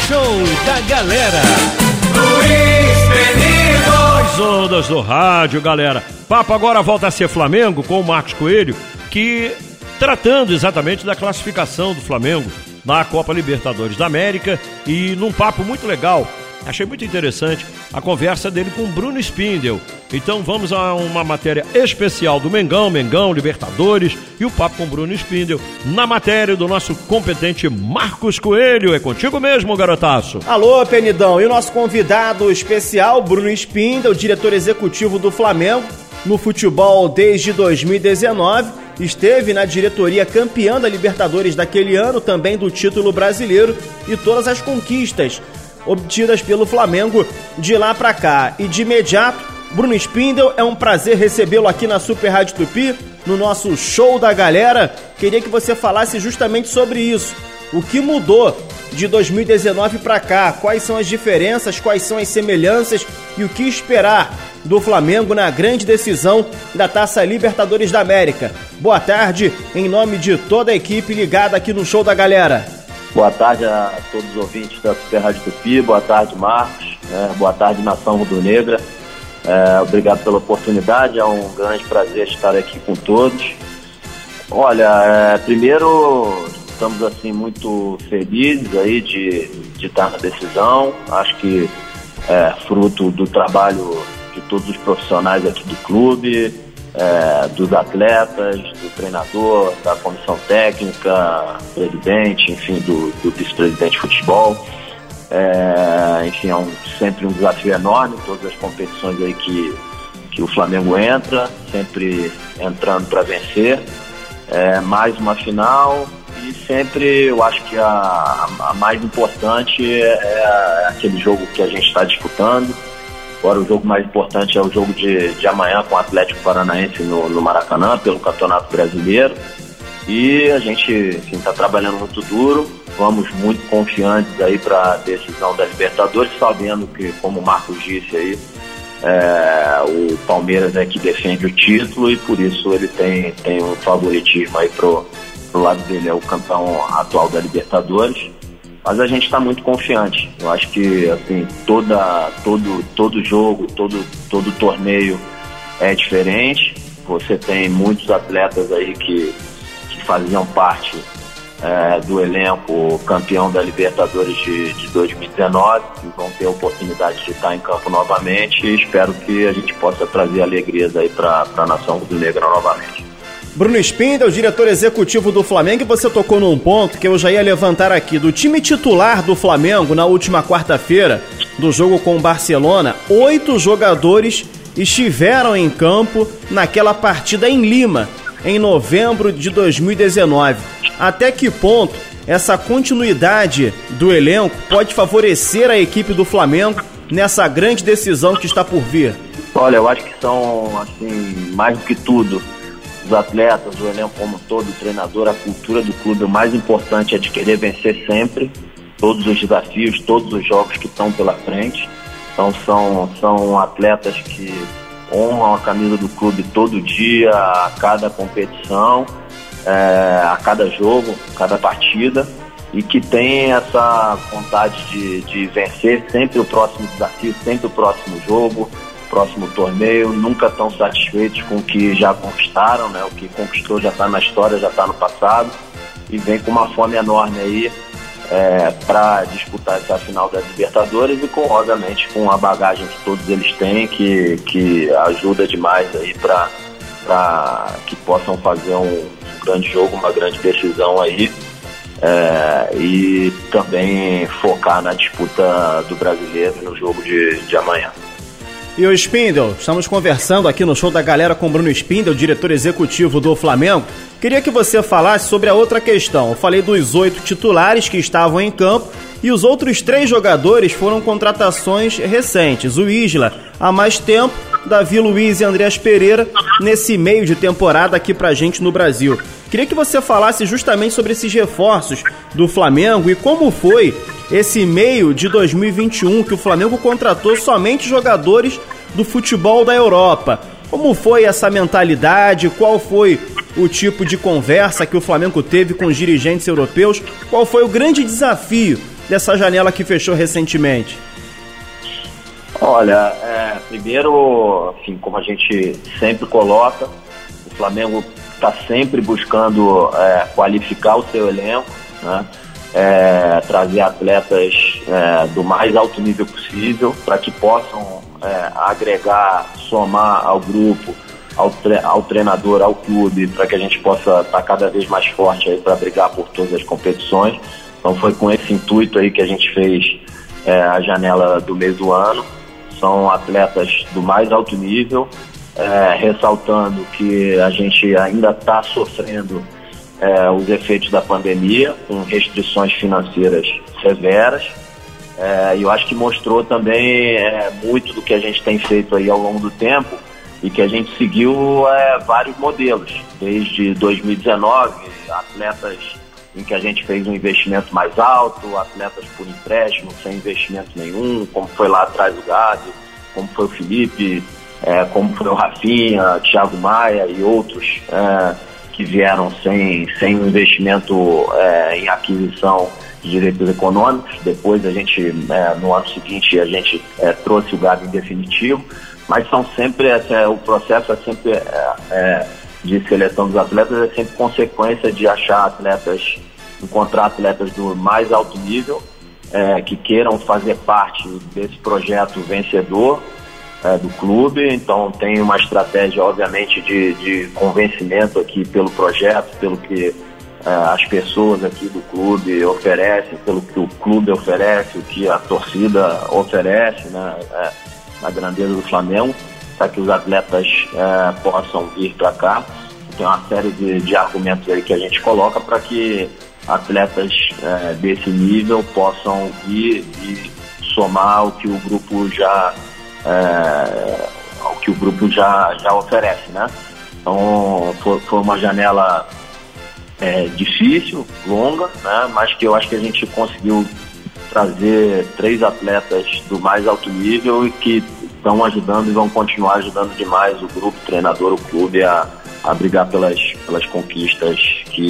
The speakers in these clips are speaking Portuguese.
Show da Galera. Luiz Penido. As ondas do rádio, galera. Papo agora volta a ser Flamengo com o Marcos Coelho, que tratando exatamente da classificação do Flamengo na Copa Libertadores da América, e num papo muito legal. Achei muito interessante a conversa dele com o Bruno Spindel. Então vamos a uma matéria especial do Mengão, Libertadores, e o papo com o Bruno Spindel na matéria do nosso competente Marcos Coelho. É contigo mesmo, garotaço. Alô, Penidão. E o nosso convidado especial, Bruno Spindel, diretor executivo do Flamengo no futebol desde 2019. Esteve na diretoria campeã da Libertadores daquele ano, também do título brasileiro e todas as conquistas obtidas pelo Flamengo de lá pra cá. E de imediato, Bruno Spindel, é um prazer recebê-lo aqui na Super Rádio Tupi, no nosso Show da Galera. Queria que você falasse justamente sobre isso. O que mudou de 2019 pra cá? Quais são as diferenças, quais são as semelhanças e o que esperar do Flamengo na grande decisão da Taça Libertadores da América? Boa tarde, em nome de toda a equipe ligada aqui no Show da Galera. Boa tarde a todos os ouvintes da Super Rádio Tupi, boa tarde, Marcos, boa tarde, Nação Rubro-Negra. Obrigado pela oportunidade, é um grande prazer estar aqui com todos. Olha, primeiro, estamos assim muito felizes aí de estar na decisão. Acho que é fruto do trabalho de todos os profissionais aqui do clube, dos atletas, do treinador, da comissão técnica, presidente, enfim, do vice-presidente de futebol. Enfim, sempre um desafio enorme, todas as competições aí que o Flamengo entra, sempre entrando para vencer. Mais uma final e sempre eu acho que a mais importante é aquele jogo que a gente está disputando. Agora o jogo mais importante é o jogo de amanhã com o Atlético Paranaense no Maracanã, pelo Campeonato Brasileiro. E a gente está trabalhando muito duro, vamos muito confiantes aí para a decisão da Libertadores, sabendo que, como o Marcos disse aí, o Palmeiras é que defende o título e por isso ele tem um favoritismo aí pro lado dele, é o campeão atual da Libertadores. Mas a gente está muito confiante. Eu acho que assim, todo jogo, todo torneio é diferente. Você tem muitos atletas aí que faziam parte do elenco campeão da Libertadores de 2019, que vão ter a oportunidade de estar em campo novamente, e espero que a gente possa trazer alegrias aí para a Nação Rubro-Negra novamente. Bruno Spindel, diretor executivo do Flamengo, e você tocou num ponto que eu já ia levantar aqui. Do time titular do Flamengo na última quarta-feira, do jogo com o Barcelona, 8 jogadores estiveram em campo naquela partida em Lima, em novembro de 2019. Até que ponto essa continuidade do elenco pode favorecer a equipe do Flamengo nessa grande decisão que está por vir? Olha, eu acho que são, assim, mais do que tudo, os atletas, o elenco como um todo, o treinador, a cultura do clube. O mais importante é de querer vencer sempre, todos os desafios, todos os jogos que estão pela frente. Então são atletas que honram a camisa do clube todo dia, a cada competição, a cada jogo, cada partida, e que tem essa vontade de vencer sempre o próximo desafio, sempre o próximo jogo, próximo torneio, nunca estão satisfeitos com o que já conquistaram, né? O que conquistou já está na história, já está no passado, e vem com uma fome enorme aí para disputar essa final da Libertadores, e obviamente com a bagagem que todos eles têm, que ajuda demais aí para que possam fazer um grande jogo, uma grande decisão aí, e também focar na disputa do Brasileiro no jogo de amanhã. E o Spindel, estamos conversando aqui no Show da Galera com o Bruno Spindel, diretor executivo do Flamengo. Queria que você falasse sobre a outra questão. Eu falei dos 8 titulares que estavam em campo e os outros 3 jogadores foram contratações recentes. O Isla há mais tempo, Davi Luiz e Andreas Pereira nesse meio de temporada aqui pra gente no Brasil. Queria que você falasse justamente sobre esses reforços do Flamengo e como foi esse meio de 2021 que o Flamengo contratou somente jogadores do futebol da Europa. Como foi essa mentalidade? Qual foi o tipo de conversa que o Flamengo teve com os dirigentes europeus? Qual foi o grande desafio dessa janela que fechou recentemente? Olha, primeiro, assim, como a gente sempre coloca, o Flamengo está sempre buscando qualificar o seu elenco, né? Trazer atletas do mais alto nível possível para que possam agregar, somar ao grupo, ao treinador, ao clube, para que a gente possa estar cada vez mais forte aí para brigar por todas as competições. Então foi com esse intuito aí que a gente fez a janela do meio do ano. São atletas do mais alto nível, ressaltando que a gente ainda está sofrendo os efeitos da pandemia, com restrições financeiras severas. E eu acho que mostrou também muito do que a gente tem feito aí ao longo do tempo e que a gente seguiu vários modelos. Desde 2019, atletas em que a gente fez um investimento mais alto, atletas por empréstimo, sem investimento nenhum, como foi lá atrás o Gabi, como foi o Felipe, como foi o Rafinha, Thiago Maia e outros que vieram sem um investimento em aquisição de direitos econômicos. Depois a gente, no ano seguinte, a gente trouxe o Gabi em definitivo, mas são sempre, o processo é sempre de seleção dos atletas, é sempre consequência de achar atletas, encontrar atletas do mais alto nível, que queiram fazer parte desse projeto vencedor do clube. Então tem uma estratégia, obviamente, de convencimento aqui pelo projeto, pelo que as pessoas aqui do clube oferecem, pelo que o clube oferece, o que a torcida oferece, né, na grandeza do Flamengo, para que os atletas possam vir para cá. Tem uma série de argumentos aí que a gente coloca para que atletas desse nível possam ir e somar o que o grupo já oferece, né? Então foi uma janela difícil, longa, né? Mas que eu acho que a gente conseguiu trazer 3 atletas do mais alto nível e que estão ajudando e vão continuar ajudando demais o grupo, o treinador, o clube a brigar pelas conquistas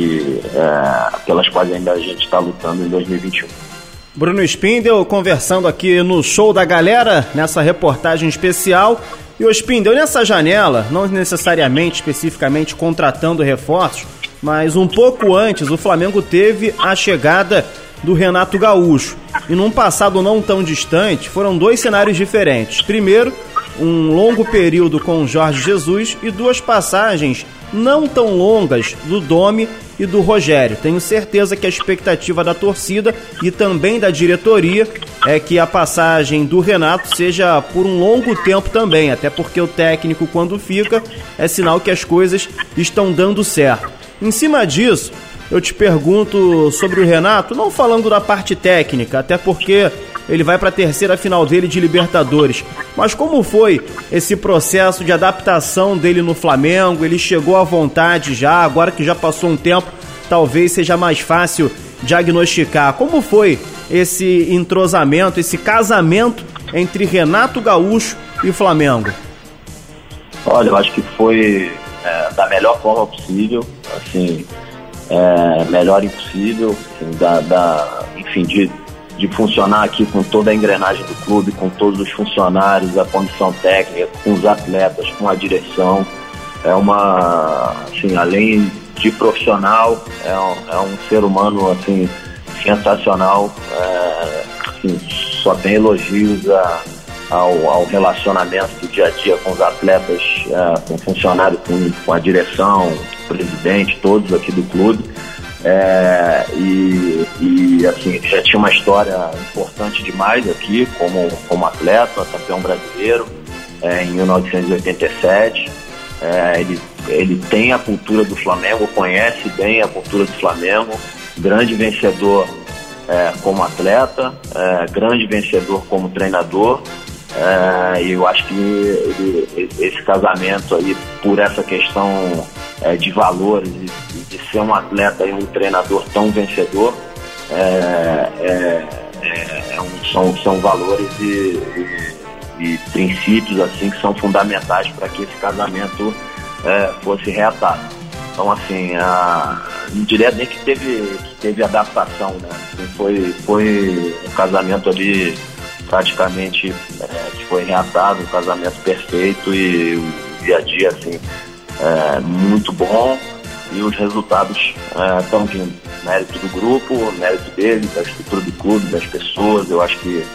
pelas quais ainda a gente está lutando em 2021. Bruno Spindel conversando aqui no Show da Galera, nessa reportagem especial. E o Spindel, nessa janela, não necessariamente, especificamente contratando reforços, mas um pouco antes o Flamengo teve a chegada do Renato Gaúcho. E num passado não tão distante, foram 2 cenários diferentes. Primeiro, um longo período com o Jorge Jesus e 2 passagens não tão longas do Domi e do Rogério. Tenho certeza que a expectativa da torcida e também da diretoria é que a passagem do Renato seja por um longo tempo também, até porque o técnico, quando fica, é sinal que as coisas estão dando certo. Em cima disso, eu te pergunto sobre o Renato, não falando da parte técnica, até porque ele vai para a 3ª final dele de Libertadores. Mas como foi esse processo de adaptação dele no Flamengo? Ele chegou à vontade já, agora que já passou um tempo, talvez seja mais fácil diagnosticar. Como foi esse entrosamento, esse casamento entre Renato Gaúcho e Flamengo? Olha, eu acho que foi da melhor forma possível, assim, melhor impossível, assim, enfim, de funcionar aqui com toda a engrenagem do clube, com todos os funcionários, a comissão técnica, com os atletas, com a direção. Assim, além de profissional, é um ser humano, assim, sensacional. Assim, só tem elogios ao relacionamento do dia a dia com os atletas, com o funcionário, com a direção, o presidente, todos aqui do clube. Assim, já tinha uma história importante demais aqui como atleta, campeão brasileiro em 1987. Ele tem a cultura do Flamengo, conhece bem a cultura do Flamengo, grande vencedor como atleta, grande vencedor como treinador. E eu acho que esse casamento aí, por essa questão de valores e de ser um atleta e um treinador tão vencedor, são valores e princípios assim que são fundamentais para que esse casamento fosse reatado. Então, assim, não diria nem que teve adaptação, né? Assim, foi um casamento ali praticamente que foi reatado, um casamento perfeito, e o dia a dia assim, muito bom, e os resultados estão vindo. Mérito do grupo, mérito deles, da estrutura do clube, das pessoas. Eu acho que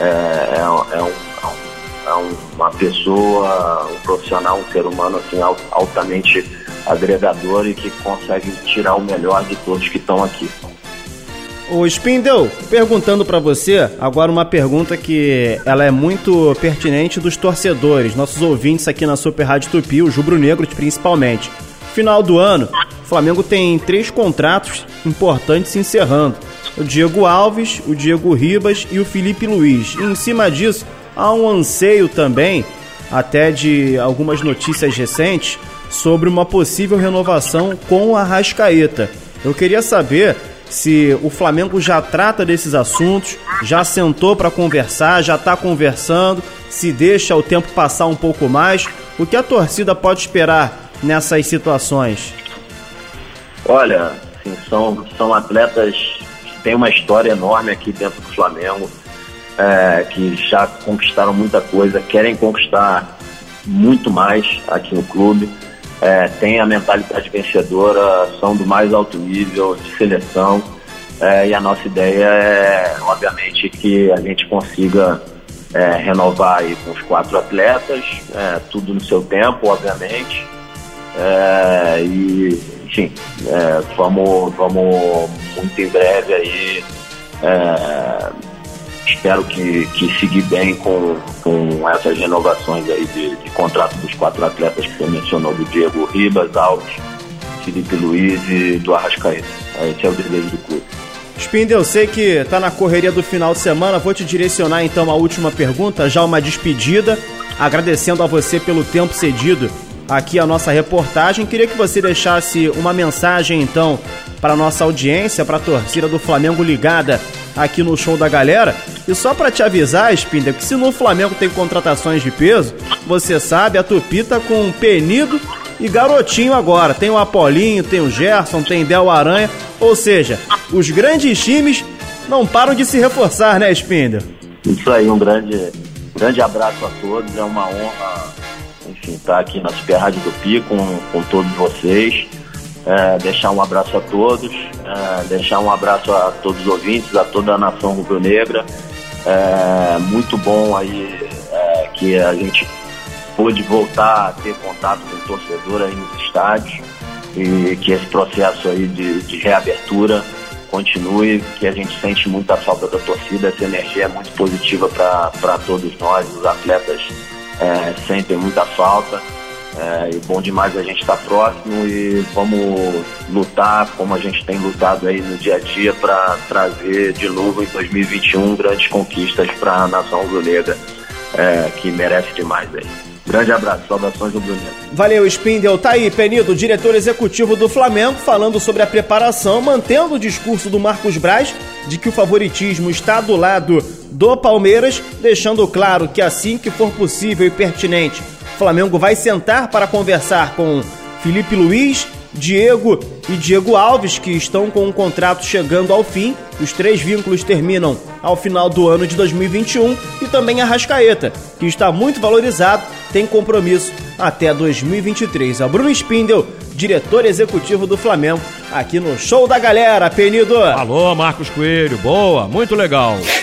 uma pessoa, um profissional, um ser humano assim, altamente agregador e que consegue tirar o melhor de todos que estão aqui. O Spindel, perguntando para você, agora uma pergunta que ela é muito pertinente dos torcedores, nossos ouvintes aqui na Super Rádio Tupi, os rubro-negros principalmente. Final do ano, o Flamengo tem 3 contratos importantes se encerrando. O Diego Alves, o Diego Ribas e o Felipe Luiz. E em cima disso, há um anseio também, até de algumas notícias recentes, sobre uma possível renovação com o Arrascaeta. Eu queria saber se o Flamengo já trata desses assuntos, já sentou para conversar, já está conversando, se deixa o tempo passar um pouco mais. O que a torcida pode esperar nessas situações? Olha, assim, são atletas que têm uma história enorme aqui dentro do Flamengo, que já conquistaram muita coisa, querem conquistar muito mais aqui no clube. Tem a mentalidade vencedora, são do mais alto nível de seleção, e a nossa ideia é, obviamente, que a gente consiga renovar aí com os 4 atletas, tudo no seu tempo, obviamente, e, enfim, vamos muito em breve aí, espero que seguir bem com essas renovações aí de contrato dos 4 atletas que você mencionou, do Diego Ribas, Alves, Felipe Luiz e do Arrascaeta. Esse é o desejo do clube. Spindel, eu sei que está na correria do final de semana, vou te direcionar então a última pergunta, já uma despedida, agradecendo a você pelo tempo cedido aqui a nossa reportagem. Queria que você deixasse uma mensagem então para a nossa audiência, para a torcida do Flamengo ligada aqui no Show da Galera. E só para te avisar, Spindel, que se no Flamengo tem contratações de peso, você sabe, a Tupi tá com Penido e Garotinho agora. Tem o Apolinho, tem o Gerson, tem Del Aranha, ou seja, os grandes times não param de se reforçar, né, Spindel? Isso aí, um grande abraço a todos, é uma honra, enfim, estar aqui na Super Rádio Tupi com todos vocês. Deixar um abraço a todos, deixar um abraço a todos os ouvintes, a toda a nação rubro-negra. Muito bom aí que a gente pôde voltar a ter contato com o torcedor aí nos estádios, e que esse processo aí de reabertura continue, que a gente sente muita falta da torcida. Essa energia é muito positiva para todos nós, os atletas sentem muita falta. E bom demais a gente estar próximo, e vamos lutar como a gente tem lutado aí no dia a dia para trazer de novo em 2021 grandes conquistas para a nação rubro-negra, que merece demais aí. Grande abraço, saudações rubro-negras. Valeu, Spindel. Tá aí, Penido, diretor executivo do Flamengo, falando sobre a preparação, mantendo o discurso do Marcos Braz de que o favoritismo está do lado do Palmeiras, deixando claro que assim que for possível e pertinente, o Flamengo vai sentar para conversar com Felipe Luiz, Diego e Diego Alves, que estão com um contrato chegando ao fim. Os 3 vínculos terminam ao final do ano de 2021. E também Arrascaeta, que está muito valorizado, tem compromisso até 2023. É o Bruno Spindel, diretor executivo do Flamengo, aqui no Show da Galera. Penido. Alô, Marcos Coelho, boa, muito legal.